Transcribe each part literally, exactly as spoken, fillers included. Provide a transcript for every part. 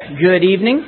Good evening.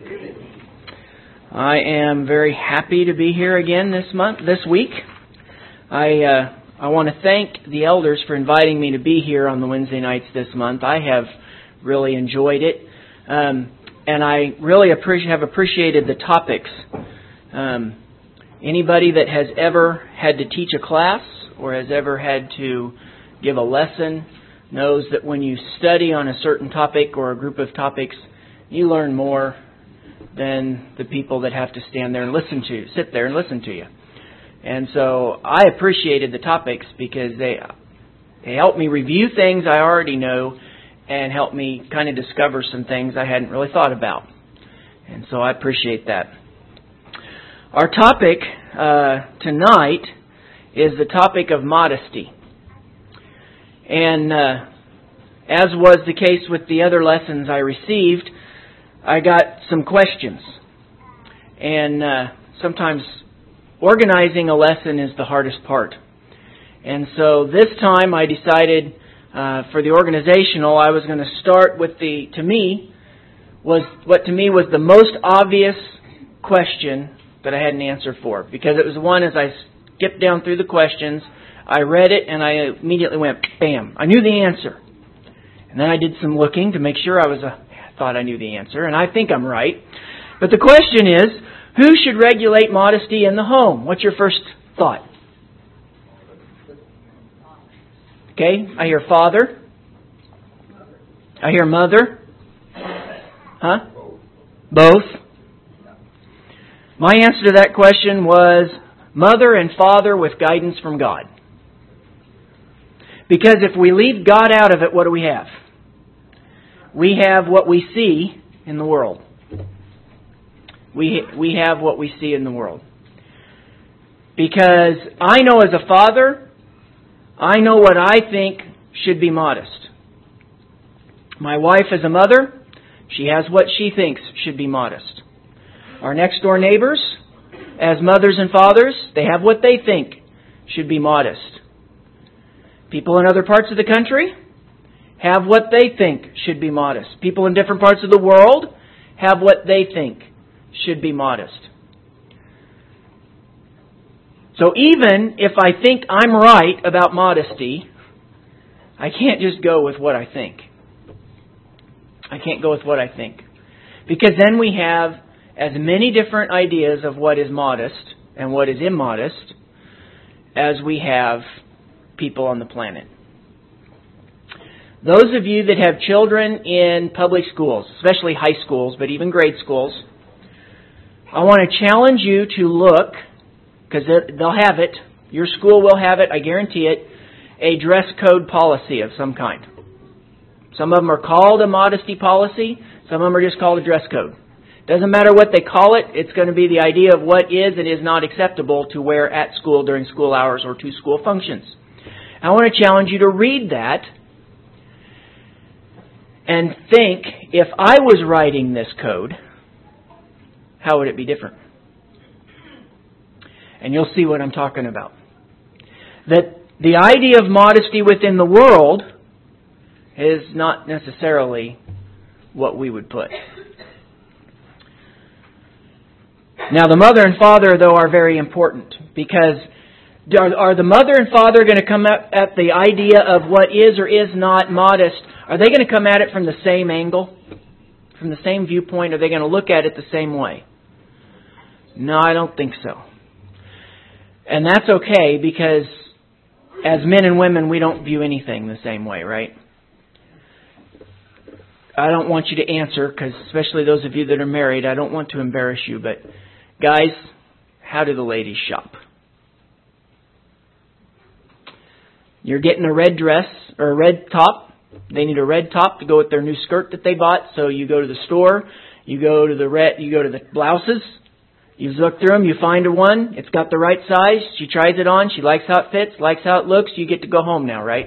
I am very happy to be here again this month, this week. I uh, I want to thank the elders for inviting me to be here on the Wednesday nights this month. I have really enjoyed it, um, and I really appreciate have appreciated the topics. Um, anybody that has ever had to teach a class or has ever had to give a lesson knows that when you study on a certain topic or a group of topics, you learn more than the people that have to stand there and listen to you, sit there and listen to you. And so I appreciated the topics because they they help me review things I already know and help me kind of discover some things I hadn't really thought about. And so I appreciate that. Our topic uh, tonight is the topic of modesty. And uh, as was the case with the other lessons I received, I got some questions. And uh, sometimes organizing a lesson is the hardest part. And so this time I decided uh, for the organizational, I was going to start with the, to me, was what to me was the most obvious question that I had an answer for. Because it was one, as I skipped down through the questions, I read it and I immediately went, bam, I knew the answer. And then I did some looking to make sure I was a thought I knew the answer, and I think I'm right. But the question is, who should regulate modesty in the home? What's your first thought? Okay, I hear father. I hear mother. Huh? Both. My answer to that question was mother and father with guidance from God. Because if we leave God out of it, what do we have? We have what we see in the world. We we have what we see in the world. Because I know as a father, I know what I think should be modest. My wife as a mother, she has what she thinks should be modest. Our next door neighbors, as mothers and fathers, they have what they think should be modest. People in other parts of the country have what they think should be modest. People in different parts of the world have what they think should be modest. So even if I think I'm right about modesty, I can't just go with what I think. I can't go with what I think. Because then we have as many different ideas of what is modest and what is immodest as we have people on the planet. Those of you that have children in public schools, especially high schools, but even grade schools, I want to challenge you to look, because they'll have it, your school will have it, I guarantee it, a dress code policy of some kind. Some of them are called a modesty policy, some of them are just called a dress code. Doesn't matter what they call it, it's going to be the idea of what is and is not acceptable to wear at school during school hours or to school functions. I want to challenge you to read that and think, if I was writing this code, how would it be different? And you'll see what I'm talking about. That the idea of modesty within the world is not necessarily what we would put. Now, the mother and father, though, are very important, because Are, are the mother and father going to come at, at the idea of what is or is not modest? Are they going to come at it from the same angle? From the same viewpoint? Are they going to look at it the same way? No, I don't think so. And that's okay, because as men and women, we don't view anything the same way, right? I don't want you to answer, because especially those of you that are married, I don't want to embarrass you, but guys, how do the ladies shop? You're getting a red dress or a red top. They need a red top to go with their new skirt that they bought. So you go to the store, you go to the red, you go to the blouses, you look through them, you find her one. It's got the right size. She tries it on. She likes how it fits, likes how it looks. You get to go home now, right?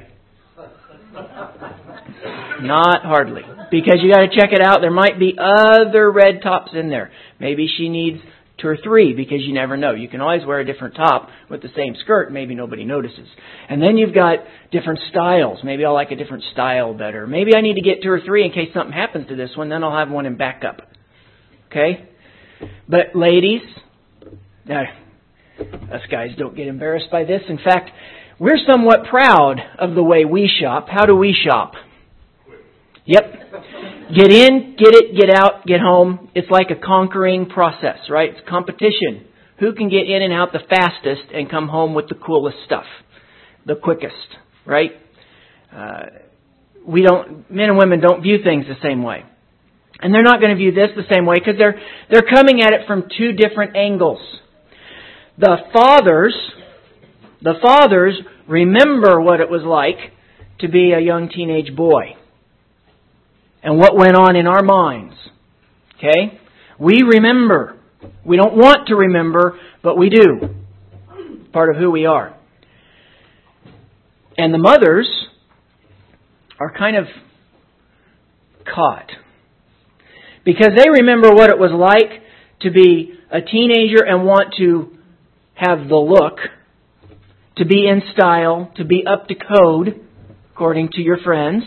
Not hardly, because you got to check it out. There might be other red tops in there. Maybe she needs two or three, because you never know. You can always wear a different top with the same skirt. Maybe nobody notices. And then you've got different styles. Maybe I'll like a different style better. Maybe I need to get two or three in case something happens to this one. Then I'll have one in backup. Okay? But ladies, now, us guys don't get embarrassed by this. In fact, we're somewhat proud of the way we shop. How do we shop? Yep. Get in, get it, get out, get home. It's like a conquering process, right? It's competition. Who can get in and out the fastest and come home with the coolest stuff? The quickest, right? Uh, we don't, men and women don't view things the same way. And they're not going to view this the same way because they're, they're coming at it from two different angles. The fathers, the fathers remember what it was like to be a young teenage boy. And what went on in our minds. Okay? We remember. We don't want to remember, but we do. Part of who we are. And the mothers are kind of caught. Because they remember what it was like to be a teenager and want to have the look, to be in style, to be up to code, according to your friends.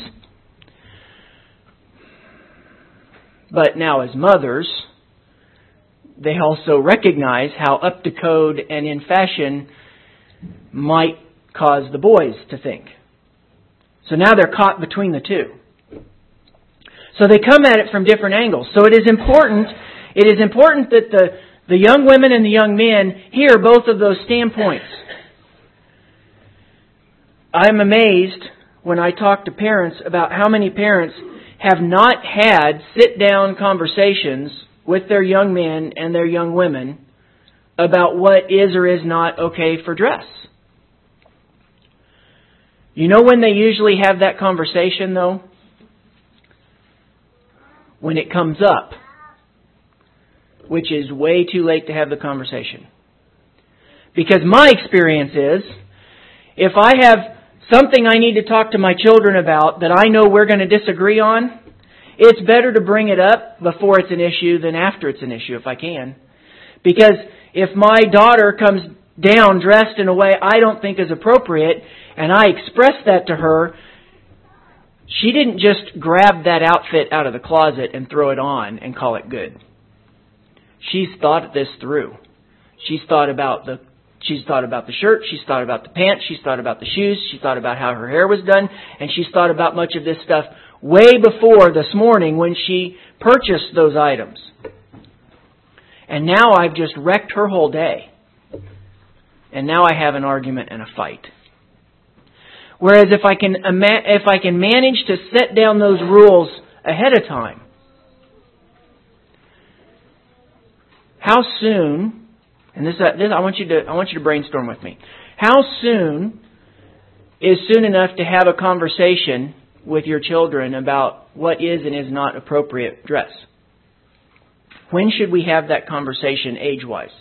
But now as mothers, they also recognize how up to code and in fashion might cause the boys to think. So now they're caught between the two. So they come at it from different angles. So it is important, it is important that the, the young women and the young men hear both of those standpoints. I'm amazed when I talk to parents about how many parents have not had sit-down conversations with their young men and their young women about what is or is not okay for dress. You know when they usually have that conversation, though? When it comes up, which is way too late to have the conversation. Because my experience is, if I have something I need to talk to my children about that I know we're going to disagree on, it's better to bring it up before it's an issue than after it's an issue, if I can. Because if my daughter comes down dressed in a way I don't think is appropriate, and I express that to her, she didn't just grab that outfit out of the closet and throw it on and call it good. She's thought this through. She's thought about the She's thought about the shirt, she's thought about the pants, she's thought about the shoes, she's thought about how her hair was done, and she's thought about much of this stuff way before this morning when she purchased those items. And now I've just wrecked her whole day. And now I have an argument and a fight. Whereas if I can if I can manage to set down those rules ahead of time, how soon... And this, uh, this, I want you to, I want you to brainstorm with me. How soon is soon enough to have a conversation with your children about what is and is not appropriate dress? When should we have that conversation age-wise?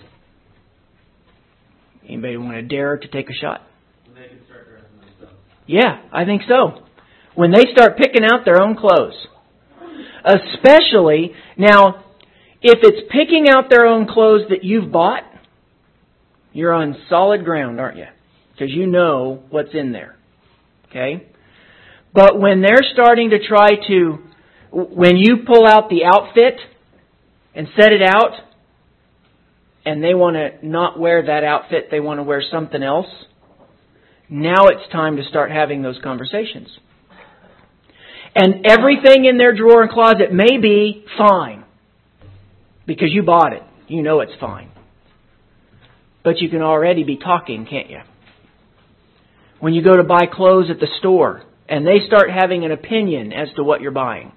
Anybody want to dare to take a shot? When they can start dressing themselves. Yeah, I think so. When they start picking out their own clothes. Especially, now, if it's picking out their own clothes that you've bought, you're on solid ground, aren't you? Because you know what's in there. Okay? But when they're starting to try to, when you pull out the outfit and set it out, and they want to not wear that outfit, they want to wear something else, now it's time to start having those conversations. And everything in their drawer and closet may be fine. Because you bought it. You know it's fine. But you can already be talking, can't you? When you go to buy clothes at the store and they start having an opinion as to what you're buying.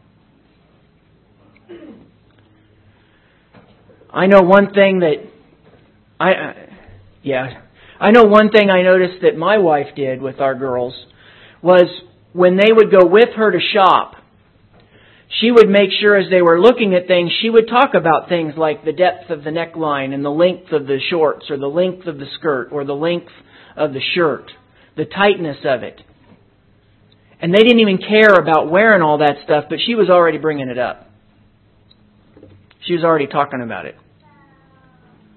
I know one thing that I uh, yeah, I know one thing I noticed that my wife did with our girls was when they would go with her to shop, she would make sure as they were looking at things, she would talk about things like the depth of the neckline and the length of the shorts or the length of the skirt or the length of the shirt, the tightness of it. And they didn't even care about wearing all that stuff, but she was already bringing it up. She was already talking about it.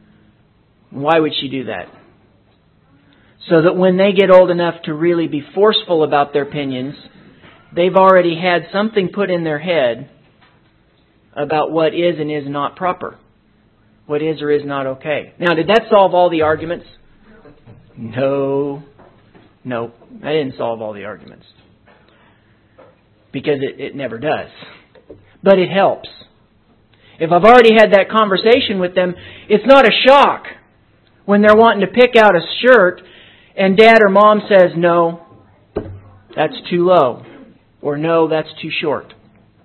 Why would she do that? So that when they get old enough to really be forceful about their opinions, they've already had something put in their head about what is and is not proper. What is or is not okay. Now, did that solve all the arguments? No. No, that didn't solve all the arguments. Because it, it never does. But it helps. If I've already had that conversation with them, it's not a shock when they're wanting to pick out a shirt and Dad or Mom says, no, that's too low. Or no, that's too short.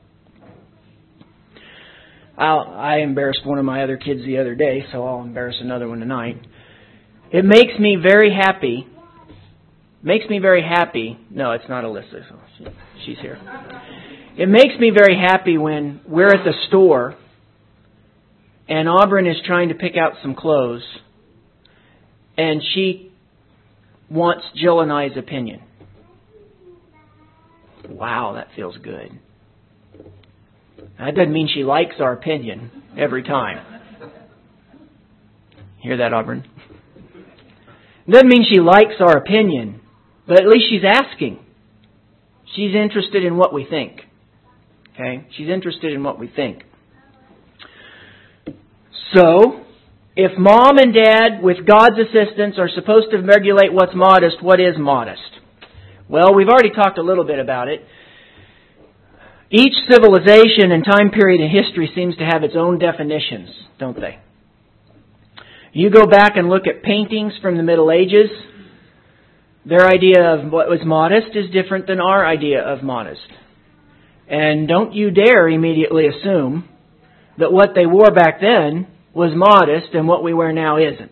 I'll, I embarrassed one of my other kids the other day, so I'll embarrass another one tonight. It makes me very happy. Makes me very happy. No, it's not Alyssa. So she, she's here. It makes me very happy when we're at the store and Auburn is trying to pick out some clothes and she wants Jill and I's opinion. Wow, that feels good. That doesn't mean she likes our opinion every time. Hear that, Auburn? It doesn't mean she likes our opinion, but at least she's asking. She's interested in what we think. Okay? She's interested in what we think. So, if Mom and Dad, with God's assistance, are supposed to regulate what's modest, what is modest? Well, we've already talked a little bit about it. Each civilization and time period in history seems to have its own definitions, don't they? You go back and look at paintings from the Middle Ages, their idea of what was modest is different than our idea of modest. And don't you dare immediately assume that what they wore back then was modest and what we wear now isn't.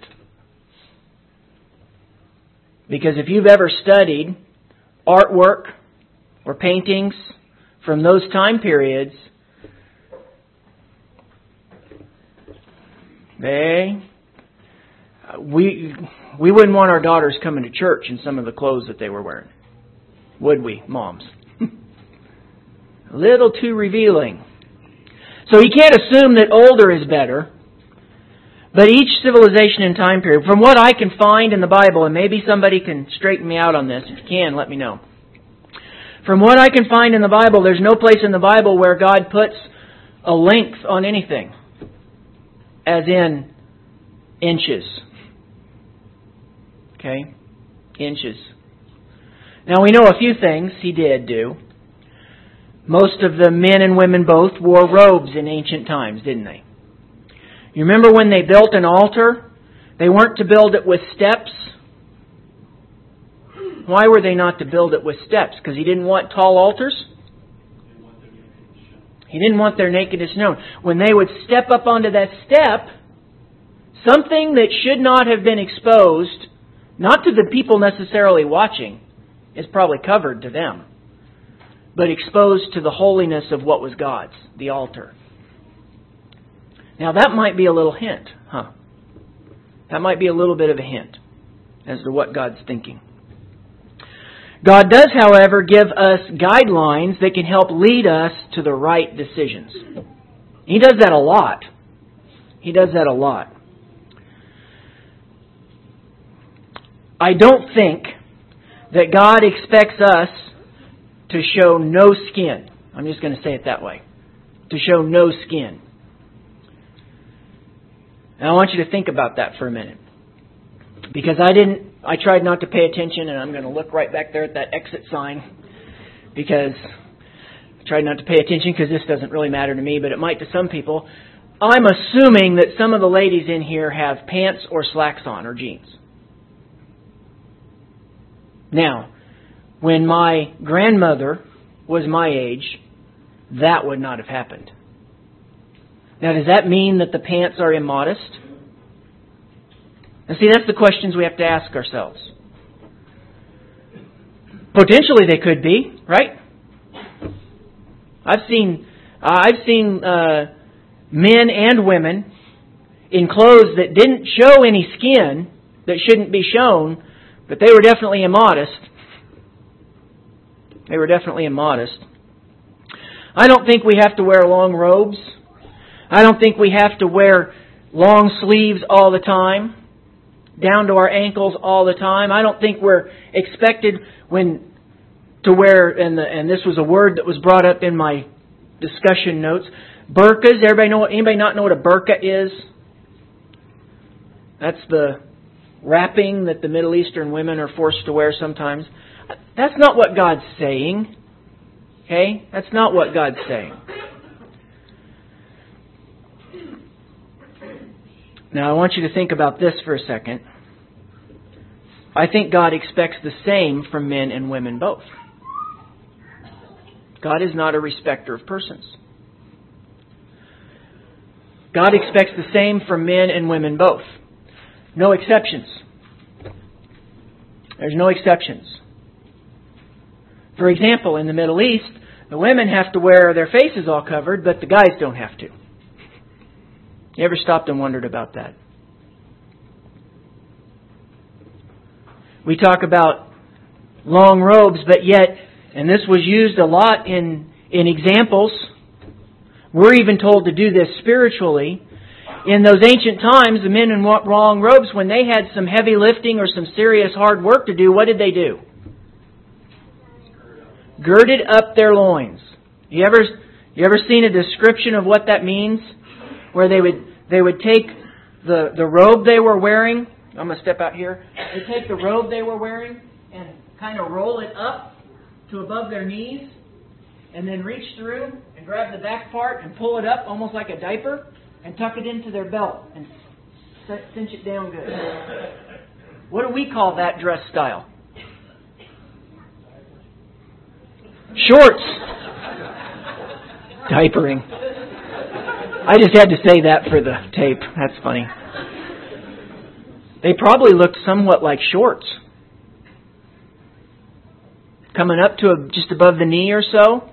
Because if you've ever studied artwork or paintings from those time periods, they, we, we wouldn't want our daughters coming to church in some of the clothes that they were wearing. Would we, moms? A little too revealing. So you can't assume that older is better. But each civilization and time period, from what I can find in the Bible, and maybe somebody can straighten me out on this. If you can, let me know. From what I can find in the Bible, there's no place in the Bible where God puts a length on anything. As in inches. Okay? Inches. Now we know a few things He did do. Most of the men and women both wore robes in ancient times, didn't they? You remember when they built an altar? They weren't to build it with steps. Why were they not to build it with steps? Because He didn't want tall altars? He didn't want their nakedness known. When they would step up onto that step, something that should not have been exposed, not to the people necessarily watching, is probably covered to them, but exposed to the holiness of what was God's, the altar. Now that might be a little hint, huh? That might be a little bit of a hint as to what God's thinking. God does, however, give us guidelines that can help lead us to the right decisions. He does that a lot. He does that a lot. I don't think that God expects us to show no skin. I'm just going to say it that way. To show no skin. Now I want you to think about that for a minute. Because I didn't, I tried not to pay attention, and I'm going to look right back there at that exit sign. Because I tried not to pay attention because this doesn't really matter to me, but it might to some people. I'm assuming that some of the ladies in here have pants or slacks on or jeans. Now, when my grandmother was my age, that would not have happened. Now, does that mean that the pants are immodest? Now, see, that's the questions we have to ask ourselves. Potentially they could be, right? I've seen, uh, I've seen uh, men and women in clothes that didn't show any skin, that shouldn't be shown, but they were definitely immodest. They were definitely immodest. I don't think we have to wear long robes. I don't think we have to wear long sleeves all the time. down to our ankles all the time. I don't think we're expected when to wear, and, the, and this was a word that was brought up in my discussion notes, burqas. Everybody know? Anybody not know what a burqa is? That's the wrapping that the Middle Eastern women are forced to wear sometimes. That's not what God's saying. Okay? That's not what God's saying. Now I want you to think about this for a second. I think God expects the same from men and women both. God is not a respecter of persons. God expects the same from men and women both. No exceptions. There's no exceptions. For example, in the Middle East, the women have to wear their faces all covered, but the guys don't have to. You ever stopped and wondered about that? We talk about long robes, but yet, and this was used a lot in, in examples, we're even told to do this spiritually. In those ancient times, the men in long robes, when they had some heavy lifting or some serious hard work to do, what did they do? Girded up their loins. You ever you ever seen a description of what that means? Where they would they would take the, the robe they were wearing. I'm going to step out here. They take the robe they were wearing and kind of roll it up to above their knees, and then reach through and grab the back part and pull it up almost like a diaper and tuck it into their belt and cinch it down good. What do we call that dress style? Shorts. Diapering. I just had to say that for the tape. That's funny. They probably looked somewhat like shorts. Coming up to a, just above the knee or so.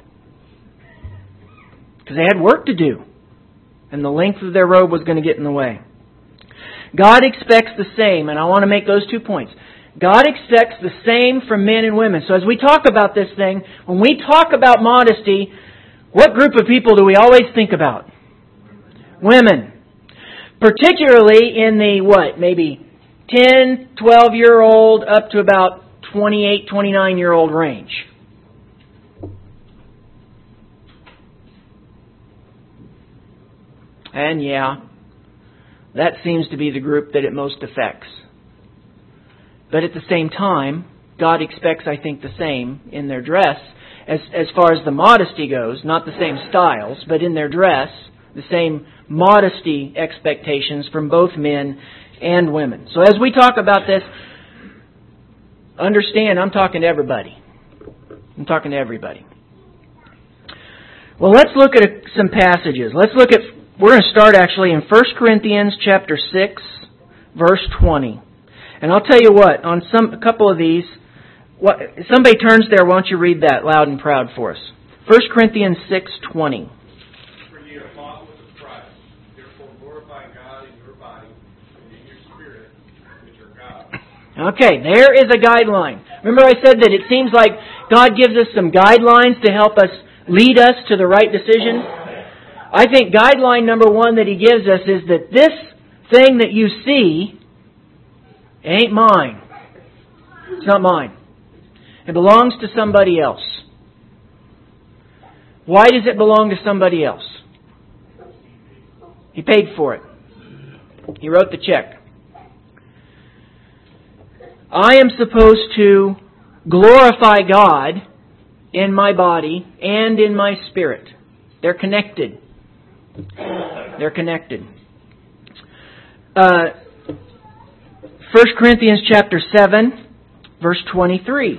Because they had work to do. And the length of their robe was going to get in the way. God expects the same, and I want to make those two points. God expects the same from men and women. So as we talk about this thing, when we talk about modesty, what group of people do we always think about? Women. Particularly in the, what, maybe ten, twelve-year-old up to about twenty-eight, twenty-nine-year-old range. And yeah, that seems to be the group that it most affects. But at the same time, God expects, I think, the same in their dress as, as far as the modesty goes. Not the same styles, but in their dress, the same modesty expectations from both men and women. So as we talk about this, understand I'm talking to everybody. I'm talking to everybody. Well, let's look at some passages. Let's look at, we're going to start actually in First Corinthians chapter six, verse twenty. And I'll tell you what, on some a couple of these, what, if somebody turns there, why don't you read that loud and proud for us? First Corinthians six twenty. For ye are bought with a price. Therefore glorify God in your body and in your spirit, which are God. Okay, there is a guideline. Remember I said that it seems like God gives us some guidelines to help us lead us to the right decision? I think guideline number one that He gives us is that this thing that you see ain't mine. It's not mine. It belongs to somebody else. Why does it belong to somebody else? He paid for it. He wrote the check. I am supposed to glorify God in my body and in my spirit. They're connected. They're connected. Uh, First Corinthians chapter seven, verse twenty-three.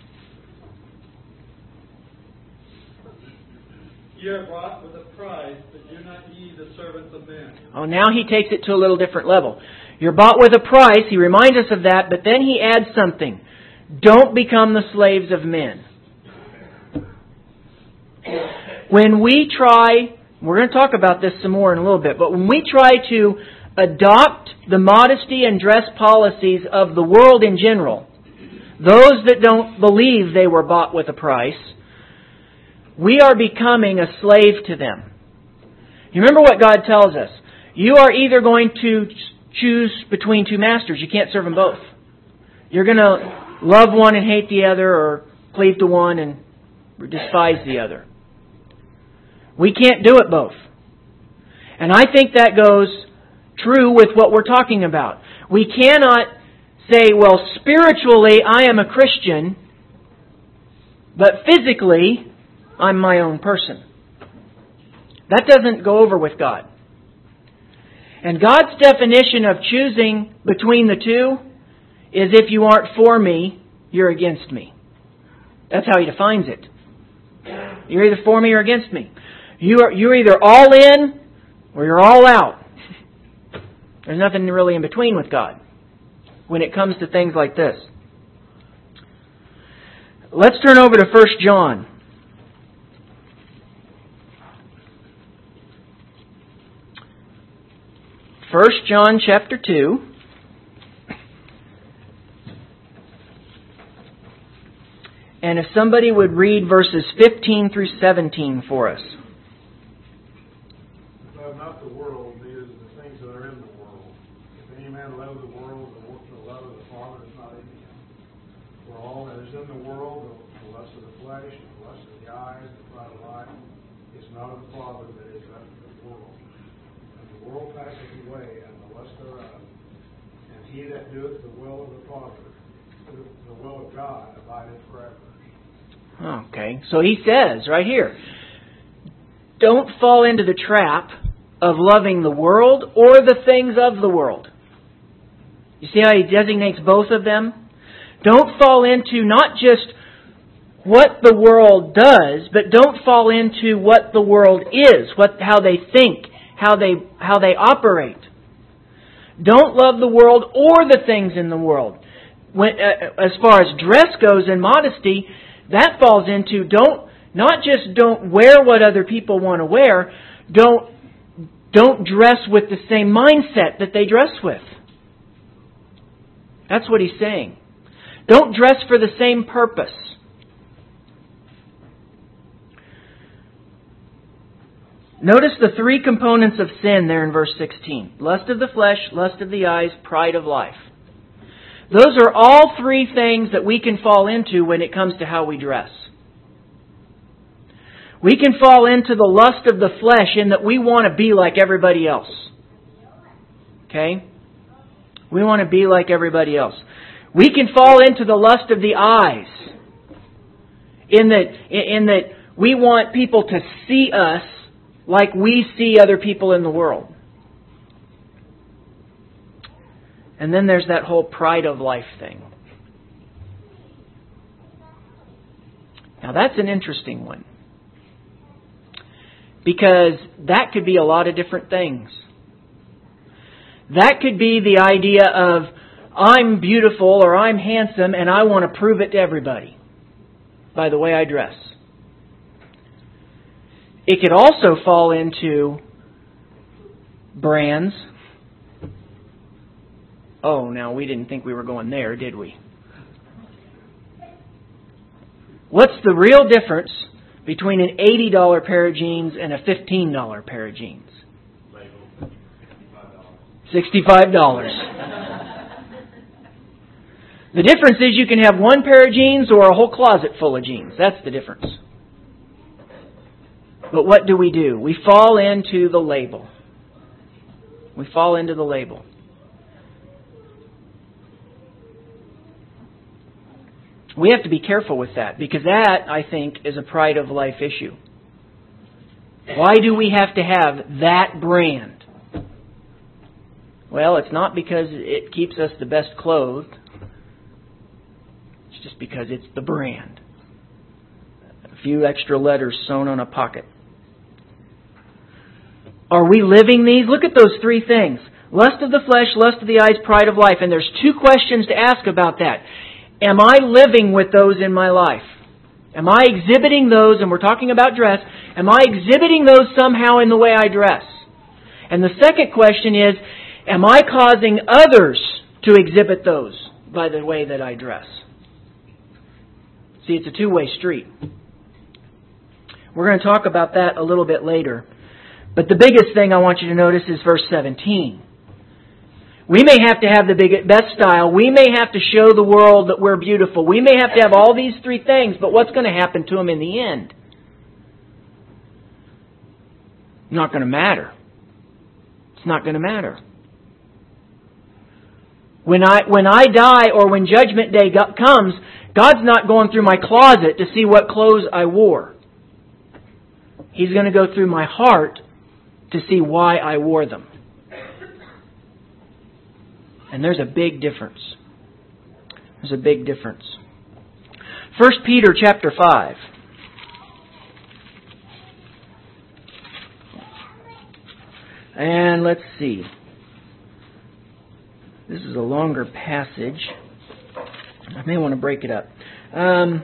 Ye are bought with a price, but do not ye the servants of men. Oh, now he takes it to a little different level. You're bought with a price. He reminds us of that, but then he adds something. Don't become the slaves of men. When we try, we're going to talk about this some more in a little bit, but when we try to adopt the modesty and dress policies of the world in general, those that don't believe they were bought with a price, we are becoming a slave to them. You remember what God tells us. You are either going to choose between two masters. You can't serve them both. You're going to love one and hate the other, or cleave to one and despise the other. We can't do it both. And I think that goes true with what we're talking about. We cannot say, well, spiritually I am a Christian, but physically I'm my own person. That doesn't go over with God. And God's definition of choosing between the two is, if you aren't for me, you're against me. That's how He defines it. You're either for me or against me. You are, you're either all in or you're all out. There's nothing really in between with God when it comes to things like this. Let's turn over to First John. First John chapter two. And if somebody would read verses fifteen through seventeen for us. Love not the world, neither the things that are in the world. If any man love the world, the love of the Father is not in him. For all that is in the world, the lust of the flesh, the lust of the eyes, the pride of life, is not of the Father, but is of the world. And the world passeth away, and the lust thereof. And he that doeth the will of the Father, the will of God, abideth forever. Okay, so he says right here, don't fall into the trap of loving the world or the things of the world. You see how he designates both of them? Don't fall into not just what the world does, but don't fall into what the world is, what how they think, how they how they operate. Don't love the world or the things in the world. When, uh, as far as dress goes and modesty, that falls into don't not just don't wear what other people want to wear, don't don't dress with the same mindset that they dress with. That's what he's saying. Don't dress for the same purpose. Notice the three components of sin there in verse sixteen. Lust of the flesh, lust of the eyes, pride of life. Those are all three things that we can fall into when it comes to how we dress. We can fall into the lust of the flesh in that we want to be like everybody else. Okay? We want to be like everybody else. We can fall into the lust of the eyes in that, in that we want people to see us like we see other people in the world. And then there's that whole pride of life thing. Now that's an interesting one. Because that could be a lot of different things. That could be the idea of, I'm beautiful or I'm handsome and I want to prove it to everybody by the way I dress. It could also fall into brands. Oh, now we didn't think we were going there, did we? What's the real difference between an eighty dollars pair of jeans and a fifteen dollars pair of jeans? sixty-five dollars. The difference is you can have one pair of jeans or a whole closet full of jeans. That's the difference. But what do we do? We fall into the label. We fall into the label. We have to be careful with that, because that, I think, is a pride of life issue. Why do we have to have that brand? Well, it's not because it keeps us the best clothed. It's just because it's the brand. A few extra letters sewn on a pocket. Are we living these? Look at those three things. Lust of the flesh, lust of the eyes, pride of life. And there's two questions to ask about that. Am I living with those in my life? Am I exhibiting those, and we're talking about dress, am I exhibiting those somehow in the way I dress? And the second question is, am I causing others to exhibit those by the way that I dress? See, it's a two-way street. We're going to talk about that a little bit later. But the biggest thing I want you to notice is verse seventeen. We may have to have the big, best style. We may have to show the world that we're beautiful. We may have to have all these three things, but what's going to happen to them in the end? Not going to matter. It's not going to matter. When I when I die or when Judgment Day go- comes, God's not going through my closet to see what clothes I wore. He's going to go through my heart to see why I wore them. And there's a big difference. There's a big difference. First Peter chapter five. And let's see. This is a longer passage. I may want to break it up. Um,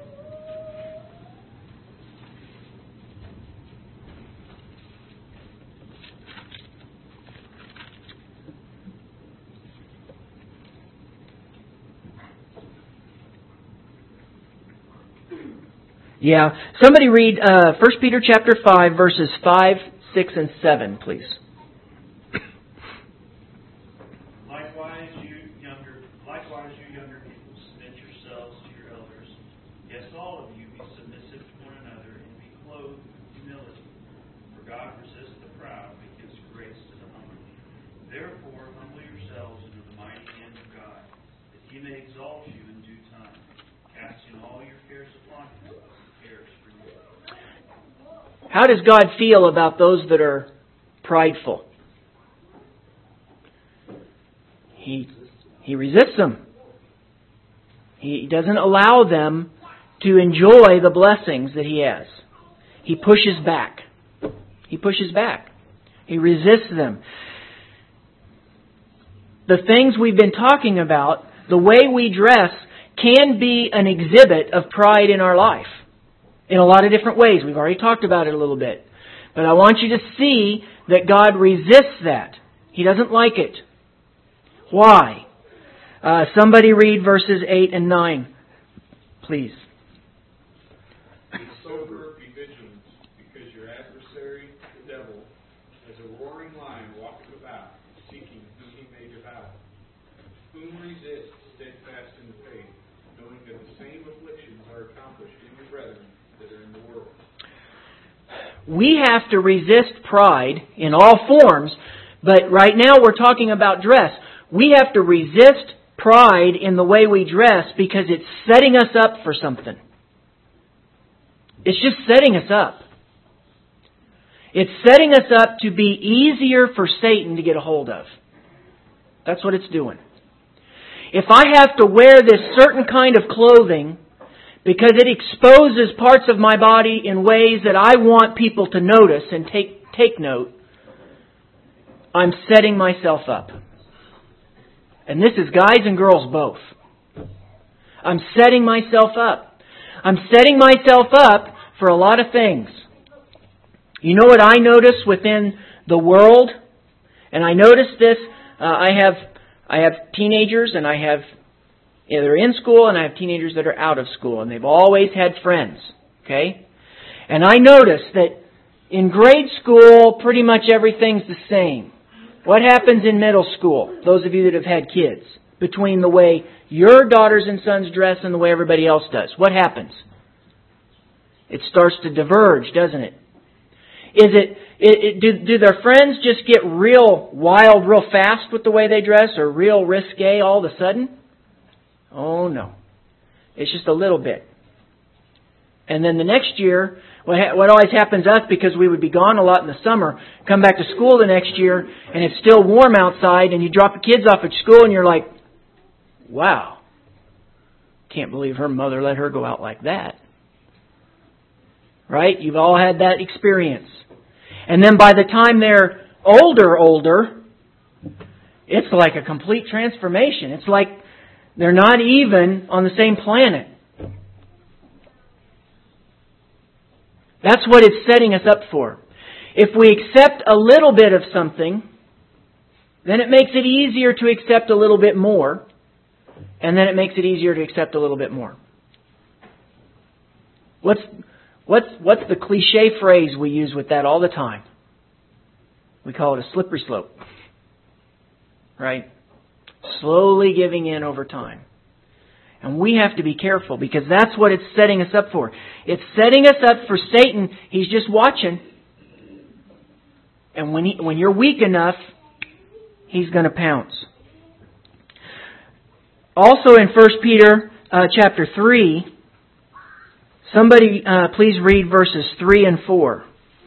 yeah, somebody read uh, First Peter chapter five, verses five, six, and seven, please. How does God feel about those that are prideful? He, he resists them. He doesn't allow them to enjoy the blessings that He has. He pushes back. He pushes back. He resists them. The things we've been talking about, the way we dress, can be an exhibit of pride in our life. In a lot of different ways. We've already talked about it a little bit. But I want you to see that God resists that. He doesn't like it. Why? Uh, somebody read verses eight and nine, please. Be sober, be vigilant, because your adversary, the devil, as a roaring lion walketh about, seeking whom he may devour. Whom resist, steadfast in the faith, knowing that the same afflictions are accomplished in your brethren that are in the world. We have to resist pride in all forms, but right now we're talking about dress. We have to resist pride in the way we dress because it's setting us up for something. It's just setting us up. It's setting us up to be easier for Satan to get a hold of. That's what it's doing. If I have to wear this certain kind of clothing because it exposes parts of my body in ways that I want people to notice and take take note, I'm setting myself up. And this is guys and girls both. I'm setting myself up. I'm setting myself up for a lot of things. You know what I notice within the world? And I notice this, uh, I have I have teenagers and I have Yeah, they're in school and I have teenagers that are out of school and they've always had friends. Okay? And I notice that in grade school, pretty much everything's the same. What happens in middle school? Those of you that have had kids. Between the way your daughters and sons dress and the way everybody else does. What happens? It starts to diverge, doesn't it? Is it, it, it do, do their friends just get real wild real fast with the way they dress or real risque all of a sudden? Oh, no. It's just a little bit. And then the next year, what, ha- what always happens to us, because we would be gone a lot in the summer, come back to school the next year, and it's still warm outside, and you drop the kids off at school, and you're like, wow, can't believe her mother let her go out like that. Right? You've all had that experience. And then by the time they're older, older, it's like a complete transformation. It's like they're not even on the same planet. That's what it's setting us up for. If we accept a little bit of something, then it makes it easier to accept a little bit more. And then it makes it easier to accept a little bit more. What's, what's, what's the cliche phrase we use with that all the time? We call it a slippery slope. right? Slowly giving in over time. And we have to be careful because that's what it's setting us up for. It's setting us up for Satan. He's just watching. And when he, when you're weak enough, he's going to pounce. Also in First Peter uh, chapter three, somebody uh, please read verses three and four.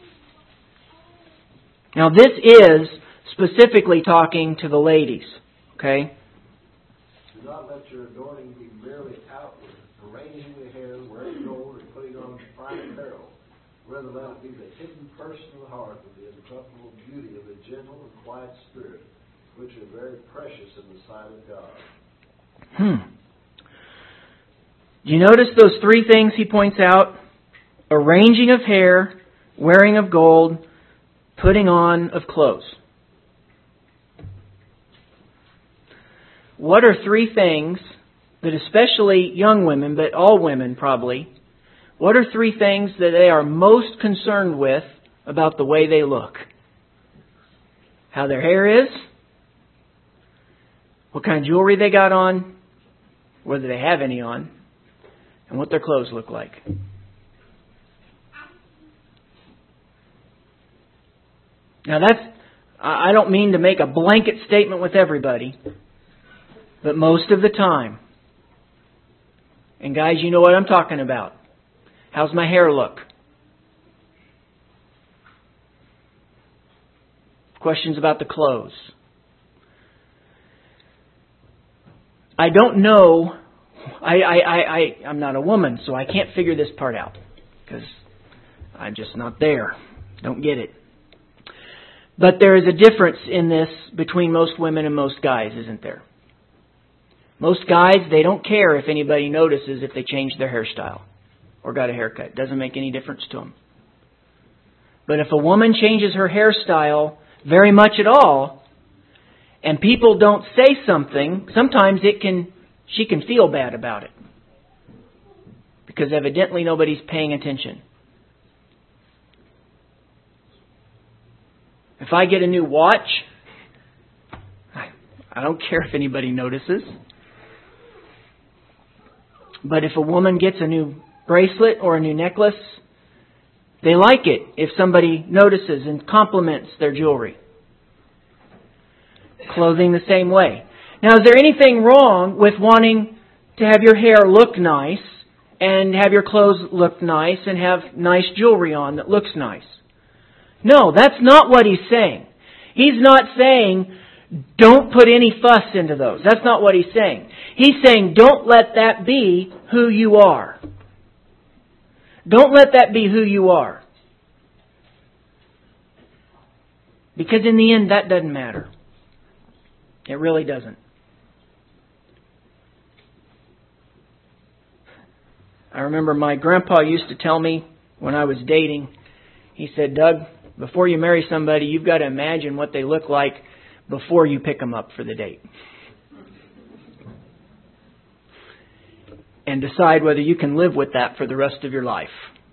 Now this is specifically talking to the ladies. Okay? Do not let your adorning be merely outward, arranging the hair, wearing gold, and putting on fine apparel. Rather let it be the hidden person of the heart with the incorruptible beauty of a gentle and quiet spirit, which are very precious in the sight of God. Hmm. Do you notice those three things he points out? Arranging of hair, wearing of gold, putting on of clothes. What are three things that especially young women, but all women probably, what are three things that they are most concerned with about the way they look? How their hair is, what kind of jewelry they got on, whether they have any on, and what their clothes look like. Now that's, I don't mean to make a blanket statement with everybody, but most of the time. And guys, you know what I'm talking about. How's my hair look? Questions about the clothes. I don't know. I, I, I, I, I'm not a woman, so I can't figure this part out. Because I'm just not there. Don't get it. But there is a difference in this between most women and most guys, isn't there? Most guys, they don't care if anybody notices if they change their hairstyle or got a haircut. It doesn't make any difference to them. But if a woman changes her hairstyle very much at all, and people don't say something, sometimes it can, she can feel bad about it. Because evidently nobody's paying attention. If I get a new watch, I, I don't care if anybody notices. But if a woman gets a new bracelet or a new necklace, they like it if somebody notices and compliments their jewelry. Clothing the same way. Now, is there anything wrong with wanting to have your hair look nice and have your clothes look nice and have nice jewelry on that looks nice? No, that's not what he's saying. He's not saying don't put any fuss into those. That's not what he's saying. He's saying don't let that be who you are. Don't let that be who you are. Because in the end, that doesn't matter. It really doesn't. I remember my grandpa used to tell me when I was dating, he said, Doug, before you marry somebody, you've got to imagine what they look like before you pick them up for the date. And decide whether you can live with that for the rest of your life.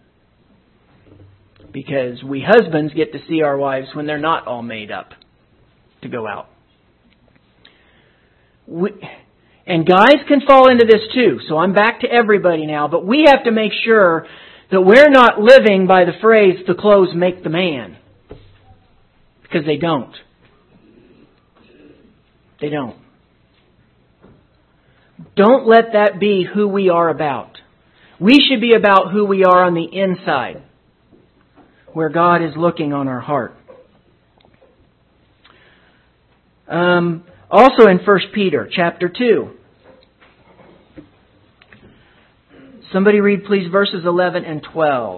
Because we husbands get to see our wives when they're not all made up to go out. We, and guys can fall into this too. So I'm back to everybody now. But we have to make sure that we're not living by the phrase, the clothes make the man. Because they don't. They don't. Don't let that be who we are about. We should be about who we are on the inside, where God is looking on our heart. Um, also in First Peter chapter two. Somebody read please verses eleven and twelve.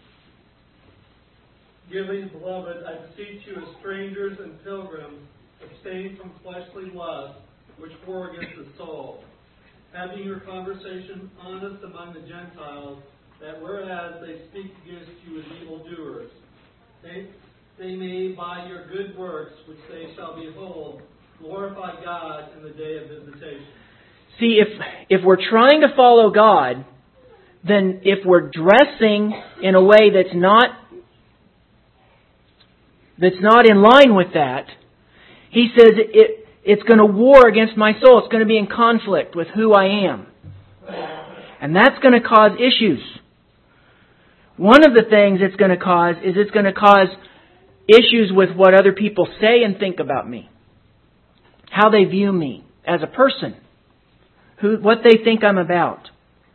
Giving, beloved, I beseech you as strangers and pilgrims, abstain from fleshly lusts, which war against the soul. Having your conversation honest among the Gentiles, that whereas they speak against you as evildoers, they, they may by your good works, which they shall behold, glorify God in the day of visitation. See, if if we're trying to follow God, then if we're dressing in a way that's not that's not in line with that, he says it it's going to war against my soul. It's going to be in conflict with who I am. And that's going to cause issues. One of the things it's going to cause is it's going to cause issues with what other people say and think about me. How they view me as a person. Who, what they think I'm about.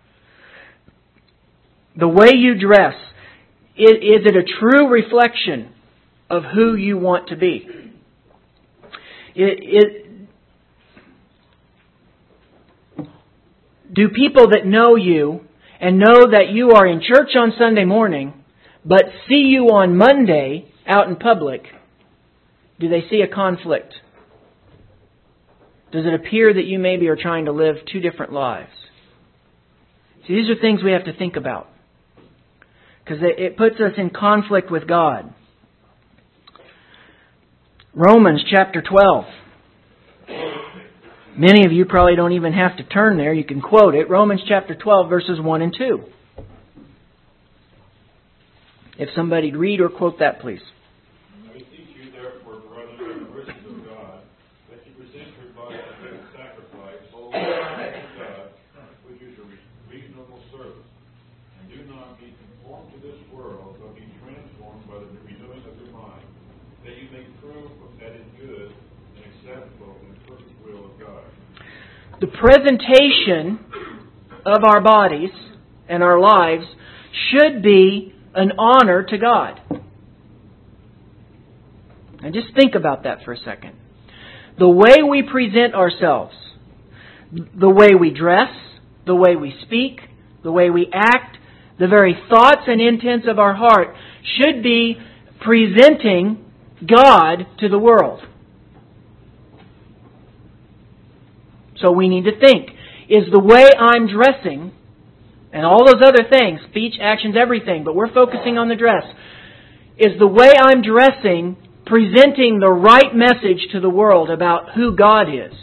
The way you dress, is, is it a true reflection of who you want to be? It, it, do people that know you and know that you are in church on Sunday morning, but see you on Monday out in public, do they see a conflict? Does it appear that you maybe are trying to live two different lives? See, these are things we have to think about. Because it puts us in conflict with God. Romans chapter twelve. Many of you probably don't even have to turn there. You can quote it. Romans chapter twelve, verses one and two. If somebody'd read or quote that, please. I beseech you, therefore, brothers and mercies of God, that you present your body a living sacrifice, holy to God, which is your reasonable service. And do not be conformed to this world, but be transformed by the renewing of your mind, that you may prove what that is good and acceptable and perfect will of God. The presentation of our bodies and our lives should be an honor to God. And just think about that for a second. The way we present ourselves, the way we dress, the way we speak, the way we act, the very thoughts and intents of our heart should be presenting God to the world. So we need to think, is the way I'm dressing, and all those other things, speech, actions, everything, but we're focusing on the dress, is the way I'm dressing presenting the right message to the world about who God is?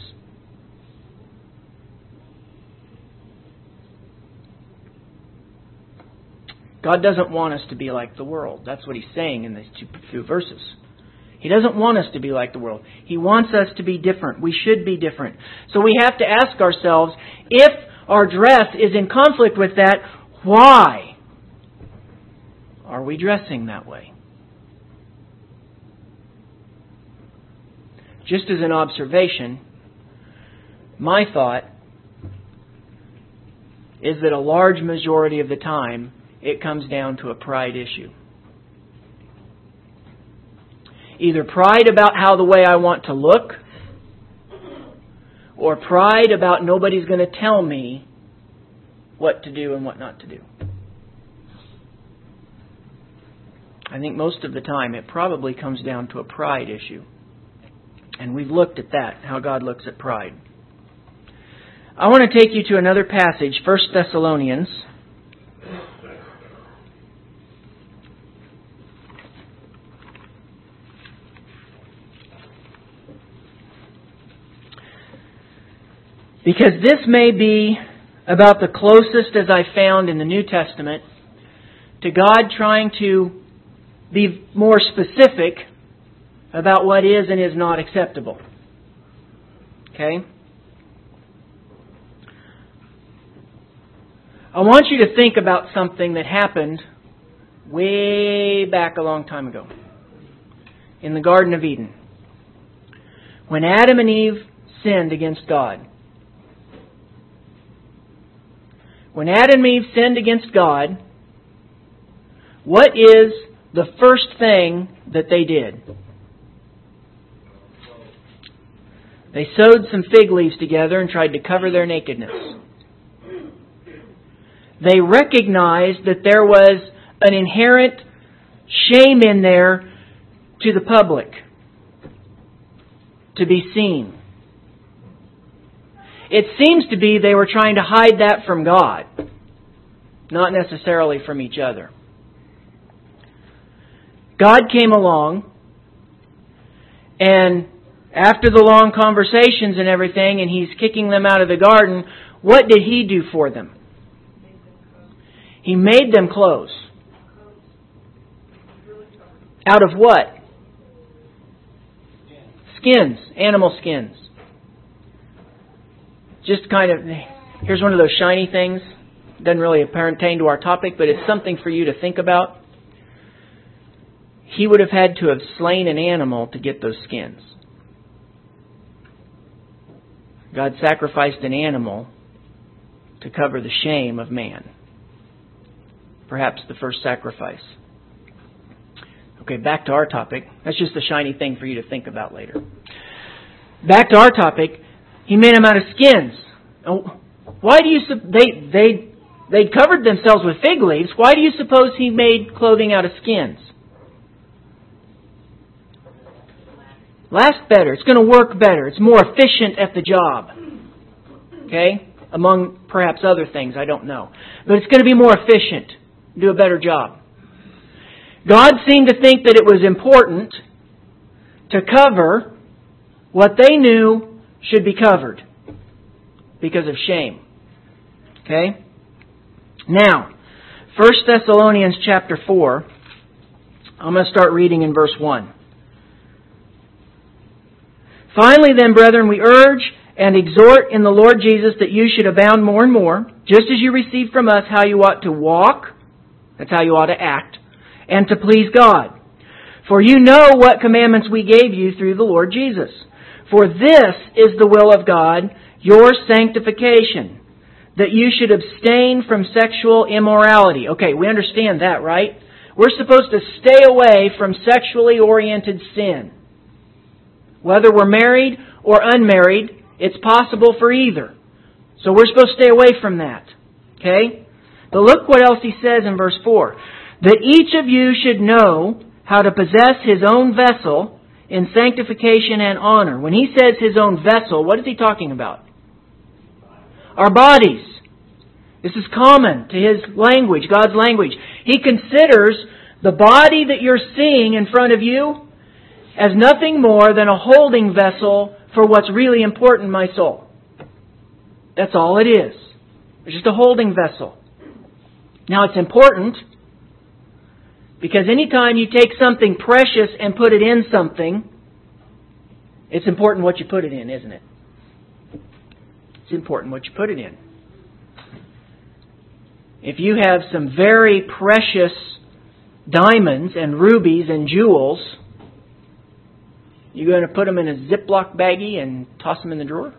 God doesn't want us to be like the world. That's what He's saying in these two, two verses. He doesn't want us to be like the world. He wants us to be different. We should be different. So we have to ask ourselves, if our dress is in conflict with that, why are we dressing that way? Just as an observation, my thought is that a large majority of the time it comes down to a pride issue. Either pride about how the way I want to look, or pride about nobody's going to tell me what to do and what not to do. I think most of the time it probably comes down to a pride issue. And we've looked at that, how God looks at pride. I want to take you to another passage, First Thessalonians. Because this may be about the closest, as I found in the New Testament, to God trying to be more specific about what is and is not acceptable. Okay? I want you to think about something that happened way back a long time ago in the Garden of Eden. When Adam and Eve sinned against God. When Adam and Eve sinned against God, what is the first thing that they did? They sewed some fig leaves together and tried to cover their nakedness. They recognized that there was an inherent shame in there to the public, to be seen. It seems to be they were trying to hide that from God, not necessarily from each other. God came along, and after the long conversations and everything, and He's kicking them out of the garden, what did He do for them? He made them clothes. Out of what? Skins, animal skins. just kind of, here's one of those shiny things. Doesn't really pertain to our topic, but it's something for you to think about. He would have had to have slain an animal to get those skins. God sacrificed an animal to cover the shame of man. Perhaps the first sacrifice. Okay, back to our topic. That's just a shiny thing for you to think about later. Back to our topic. He made them out of skins. Why do you they they they covered themselves with fig leaves? Why do you suppose He made clothing out of skins? Lasts better. It's going to work better. It's more efficient at the job. Okay? Among perhaps other things, I don't know. But it's going to be more efficient. Do a better job. God seemed to think that it was important to cover what they knew should be covered because of shame. Okay? Now, First Thessalonians chapter four, I'm going to start reading in verse one. Finally then, brethren, we urge and exhort in the Lord Jesus that you should abound more and more, just as you received from us how you ought to walk, that's how you ought to act, and to please God. For you know what commandments we gave you through the Lord Jesus. For this is the will of God, your sanctification, that you should abstain from sexual immorality. Okay, we understand that, right? We're supposed to stay away from sexually oriented sin. Whether we're married or unmarried, it's possible for either. So we're supposed to stay away from that. Okay? But look what else he says in verse four. That each of you should know how to possess his own vessel in sanctification and honor. When he says his own vessel, what is he talking about? Our bodies. This is common to his language, God's language. He considers the body that you're seeing in front of you as nothing more than a holding vessel for what's really important in my soul. That's all it is. It's just a holding vessel. Now it's important because anytime you take something precious and put it in something, it's important what you put it in, isn't it? It's important what you put it in. If you have some very precious diamonds and rubies and jewels, you going to put them in a Ziploc baggie and toss them in the drawer?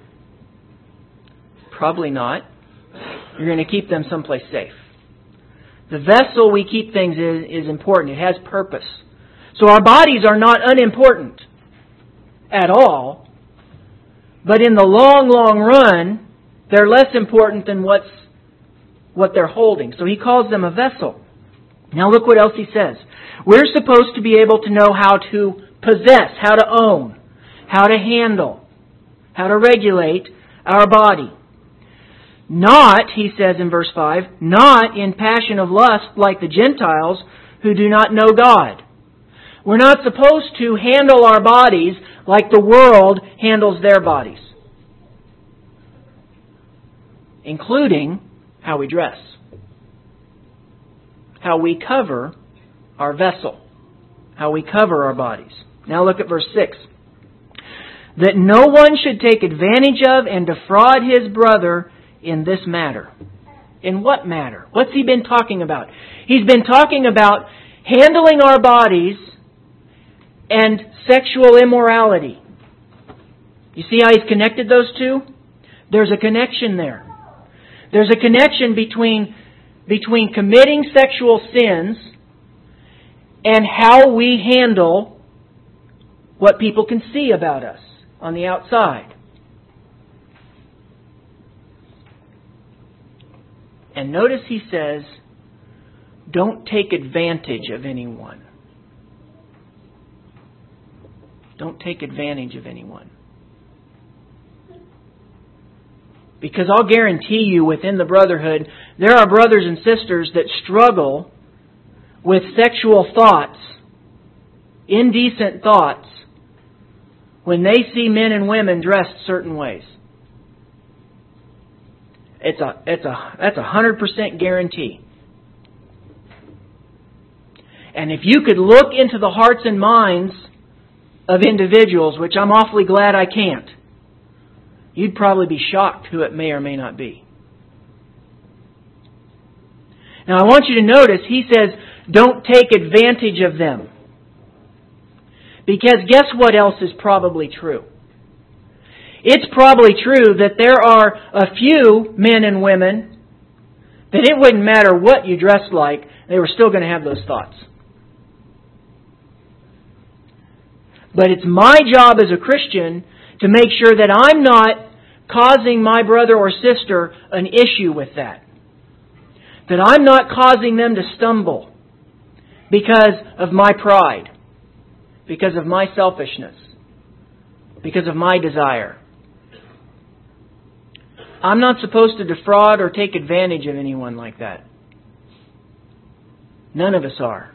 Probably not. You're going to keep them someplace safe. The vessel we keep things in is important. It has purpose. So our bodies are not unimportant at all. But in the long, long run, they're less important than what's what they're holding. So he calls them a vessel. Now look what else he says. We're supposed to be able to know how to possess, how to own, how to handle, how to regulate our body. Not, he says in verse five, not in passion of lust like the Gentiles who do not know God. We're not supposed to handle our bodies like the world handles their bodies, including how we dress, how we cover our vessel, how we cover our bodies. Now look at verse six. That no one should take advantage of and defraud his brother in this matter. In what matter? What's he been talking about? He's been talking about handling our bodies and sexual immorality. You see how he's connected those two? There's a connection there. There's a connection between, between committing sexual sins and how we handle what people can see about us on the outside. And notice he says, don't take advantage of anyone. Don't take advantage of anyone. Because I'll guarantee you within the brotherhood, there are brothers and sisters that struggle with sexual thoughts, indecent thoughts, when they see men and women dressed certain ways. It's a, it's a, that's a hundred percent guarantee. And if you could look into the hearts and minds of individuals, which I'm awfully glad I can't, you'd probably be shocked who it may or may not be. Now I want you to notice, he says, don't take advantage of them. Because guess what else is probably true? It's probably true that there are a few men and women that it wouldn't matter what you dressed like, they were still going to have those thoughts. But it's my job as a Christian to make sure that I'm not causing my brother or sister an issue with that. That I'm not causing them to stumble because of my pride, because of my selfishness, because of my desire. I'm not supposed to defraud or take advantage of anyone like that. None of us are.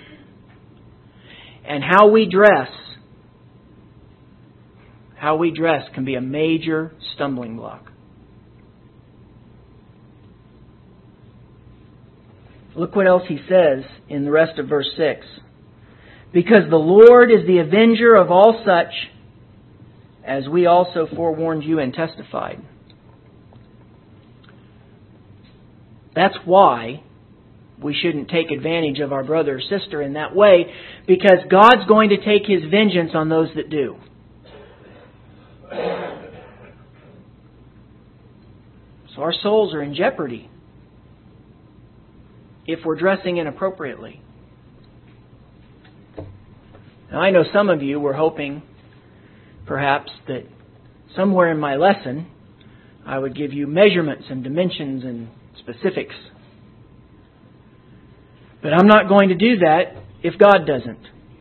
And how we dress, how we dress can be a major stumbling block. Look what else he says in the rest of verse six. Because the Lord is the avenger of all such, as we also forewarned you and testified. That's why we shouldn't take advantage of our brother or sister in that way, because God's going to take His vengeance on those that do. So our souls are in jeopardy if we're dressing inappropriately. Now, I know some of you were hoping, perhaps, that somewhere in my lesson I would give you measurements and dimensions and specifics. But I'm not going to do that if God doesn't.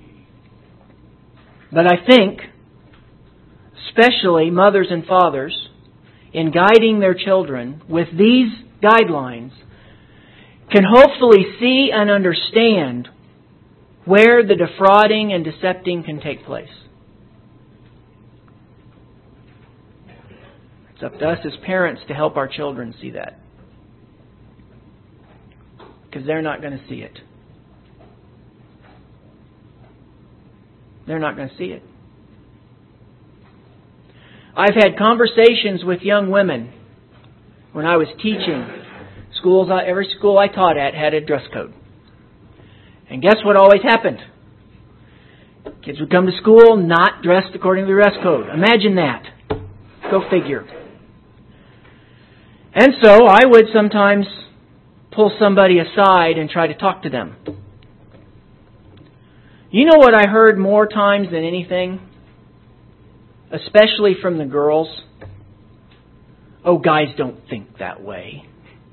But I think, especially mothers and fathers, in guiding their children with these guidelines, can hopefully see and understand where the defrauding and decepting can take place. It's up to us as parents to help our children see that. Because they're not going to see it. They're not going to see it. I've had conversations with young women when I was teaching. Schools, every school I taught at had a dress code. And guess what always happened? Kids would come to school not dressed according to the dress code. Imagine that. Go figure. And so I would sometimes pull somebody aside and try to talk to them. You know what I heard more times than anything? Especially from the girls? Oh, guys don't think that way.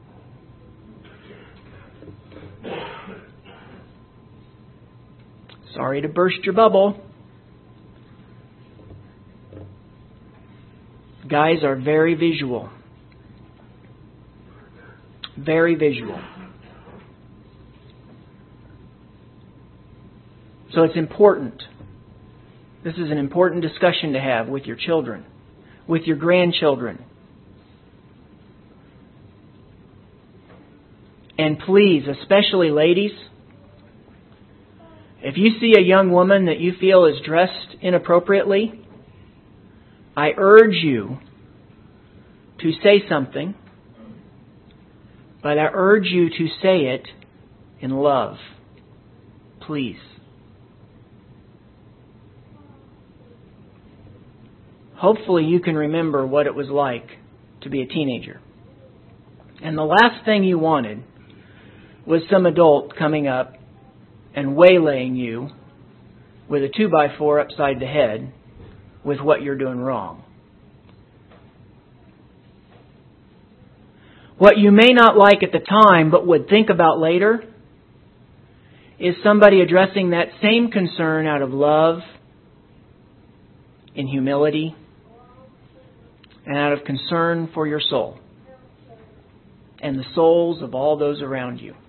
Sorry to burst your bubble. Guys are very visual. Very visual. So it's important. This is an important discussion to have with your children, with your grandchildren. And please, especially ladies, if you see a young woman that you feel is dressed inappropriately, I urge you to say something, but I urge you to say it in love. Please. Hopefully you can remember what it was like to be a teenager. And the last thing you wanted was some adult coming up and waylaying you with a two by four upside the head with what you're doing wrong. What you may not like at the time but would think about later is somebody addressing that same concern out of love, in humility, and out of concern for your soul and the souls of all those around you.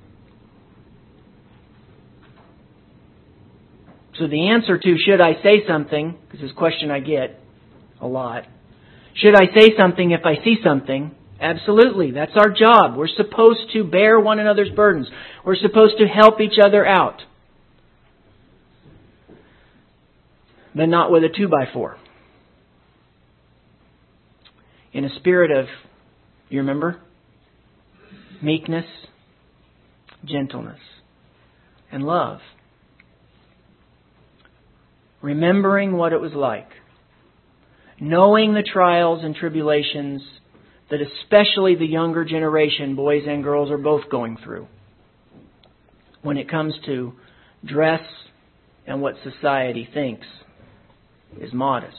So the answer to, should I say something, because this is a question I get a lot, should I say something if I see something? Absolutely, that's our job. We're supposed to bear one another's burdens. We're supposed to help each other out. But not with a two by four. in a spirit of, you remember? Meekness, gentleness, and love. Remembering what it was like. Knowing the trials and tribulations that especially the younger generation, boys and girls, are both going through when it comes to dress and what society thinks is modest.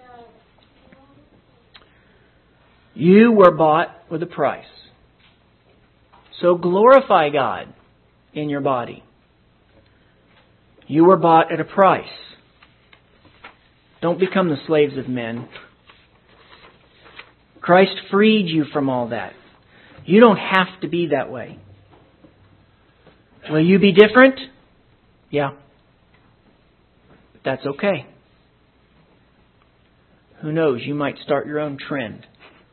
You were bought with a price. So glorify God in your body. You were bought at a price. Don't become the slaves of men. Christ freed you from all that. You don't have to be that way. Will you be different? Yeah. But that's okay. Who knows? You might start your own trend.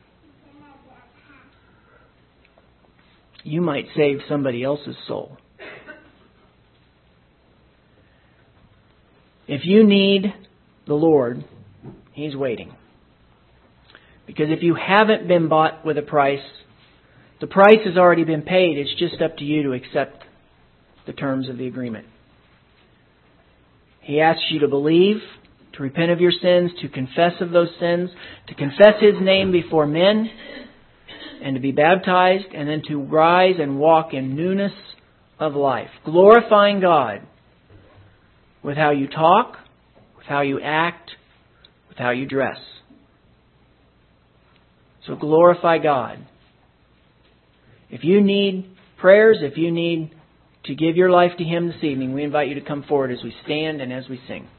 You might save somebody else's soul. If you need the Lord, He's waiting. Because if you haven't been bought with a price, the price has already been paid. It's just up to you to accept the terms of the agreement. He asks you to believe, to repent of your sins, to confess of those sins, to confess His name before men, and to be baptized, and then to rise and walk in newness of life, glorifying God with how you talk, with how you act, with how you dress. So glorify God. If you need prayers, if you need to give your life to Him this evening, we invite you to come forward as we stand and as we sing.